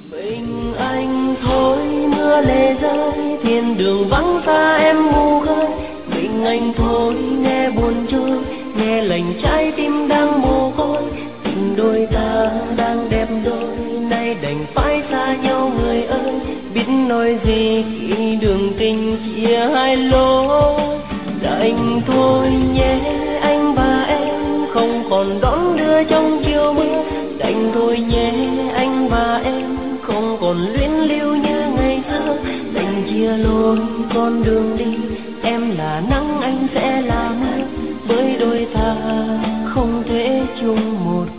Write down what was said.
Mình anh thôi mưa lệ rơi, thiên đường vắng xa em mù khơi. Mình anh thôi nghe buồn trôi, nghe lành trái tim đang mồ côi. Tình đôi ta đang đẹp đôi, nay đành phải xa nhau người ơi. Biết nói gì khi đường tình chia hai lối. Đành thôi nhé anh và em, không còn đón đưa trong chiều mưa. Đành thôi nhé anh và em, không còn luyến lưu như ngày xưa. Đành chia lối con đường đi, em là nắng anh sẽ là mưa. Với đôi ta không thể chung một